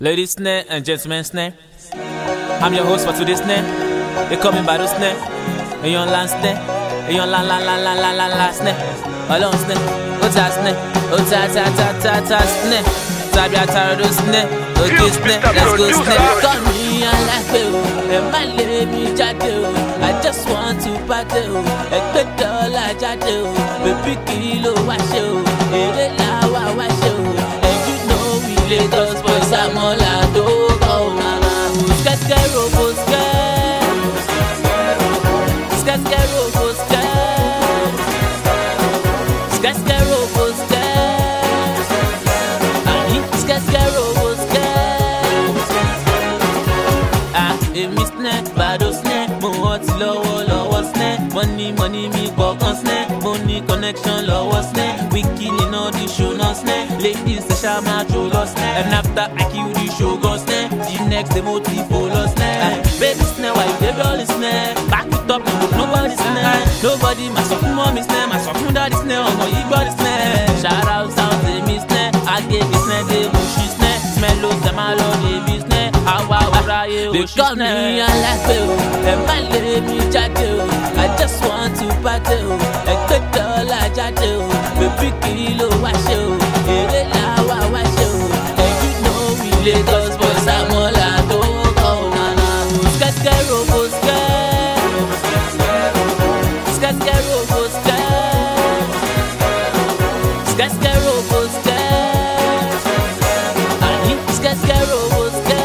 Ladies snare and gentlemen snare, I'm your host for today's snare. They call me Bado snare. Eyon lan snare, eyon la snare. Alone snare, ota snare, ota snare. Tabi ataro snare, okay snare, let's go snare. Call me alape o, má lé mi jáde o. I just want to party o, ẹgbẹ́ dọ́là jáde o. Baby kí ló wá ṣe o, èrè làwa wá ṣe o. And you know we Lagos boys àmọ́là tó kọ́ o. Skẹ́skẹ́ robo skẹ́, skẹ́skẹ́ robo skẹ́, skẹ́skẹ́ robo skẹ́, àní skẹ́skẹ́ robo skẹ́. Èmi snare, Bado snare, mo ọtí lọ́wọ́ snare. Money mi gbọ̀ngàn snare, mo ní connection lọ́wọ́ snare. We killing all the show no snare, ladies ṣe ṣá máa jó lọ snare. And after I kill the show gun snare, the next day mo ti fò lọ snare. Baby snare, why you dey roll snare? Back it up, nobody snare. Nobody máa sọ fún mọ́mí snare, máa sọ fún daddy snare, ọmọ yìí gbọ́ the snare. Shout out sound èmi snare, agége snare, dé mo ṣí snare. Smell ó sẹ́ máa lọ débi snare, àwa wúra yé o ṣí snare. They call me alápè o, má lé mi jáde o. I just want to party o, ẹgbẹ́ dọ́là jáde o. Baby kí ló wá ṣe o, èrè làwa wá ṣe o. And you know we Lagos boys àmọ́là tó kọ́ o. Skẹ́skẹ́ robo skẹ́, skẹ́skẹ́ robo skẹ́, skẹ́skẹ́ robo skẹ́, àní skẹ́skẹ́ robo skẹ́.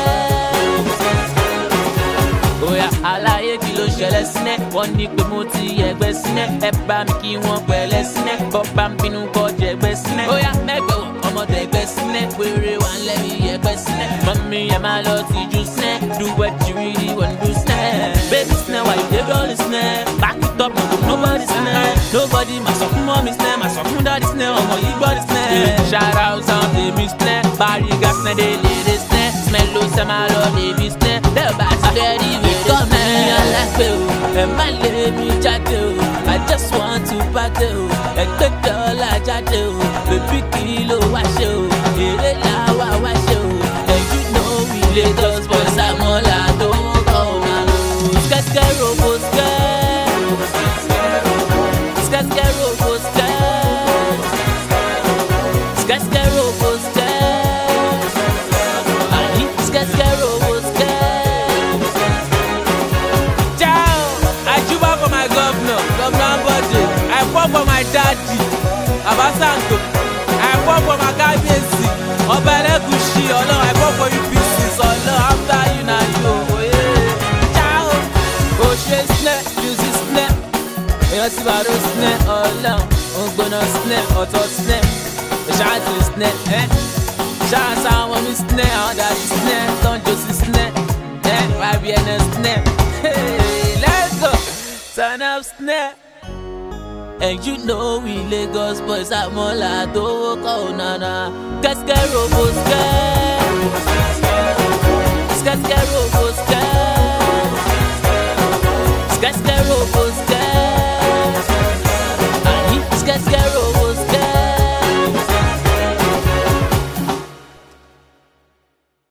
Oya àlàyé kí ló ṣẹlẹ̀ sílẹ̀, wọ́n ní pé mo ti ẹgbẹ́ sílẹ̀. Ẹ bá mi kí wọ́n pẹ̀lẹ́ sílẹ̀, bọ́ bá ń bínú kọ́ jẹgbẹ́ sílẹ̀. Oya mẹ́gbẹ́ wọ̀ ọmọdé ẹgbẹ́ sílẹ̀, wéré wà ń lẹ́bi ẹgbẹ́ sílẹ̀. Mọ́mí ẹ máa lọ ti ju sílẹ̀, do what you really want to snare. Baby snare, why you dey roll snare? Back it up, nobody snare. Nobody máa sọ fún mọ́mí snare, máa sọ fún daddy snare, ọmọ yìí gbọ́ the snare. Shout out sound èmi snare, Bariga snare, dey lady snare. Smell ló sẹ́ máa lọ débi snare, bẹ́ẹ̀ bá ti lẹ́rí wèrè snare. Alápè o, má lé mi jáde o. I just want to party o, ẹgbẹ́ dọ́là jáde o. Baby kí ló wá ṣe o, èrè làwa wá ṣe o. And you know we Lagos boys àmọ́là tó kọ́ o. Skẹ́skẹ́ robo skẹ́, skẹ́skẹ́ robo skẹ́, skẹ́skẹ́ robo skẹ́, àní skẹ́skẹ́ robo skẹ́. Ciao, I juba for my governor Ambode. I fought for my daddy, Abasanto. I fought for my kábíyèsí, Ọba Ẹlẹ́gùṣì, Ọlọ́run. I fought for you pieces, Ọlọ́run. After you na you, oh yeah. Ciao, o ṣe snare, music snare. Èèyàn ti Bado snare, Ọlọ́run. Ògbóná snare, ọ̀tọ̀ snare. Ìṣáàtì snare, ṣáà sáwọn mi snare, àwọn dàdí snare, tọ́njọ́sí snare, YBN snare. Hey, let's go, turn up snare. And you know we Lagos boys àmọ́là tó kọ́ o nana. Skẹ́skẹ́ robo skẹ́, skẹ́skẹ́ robo skẹ́.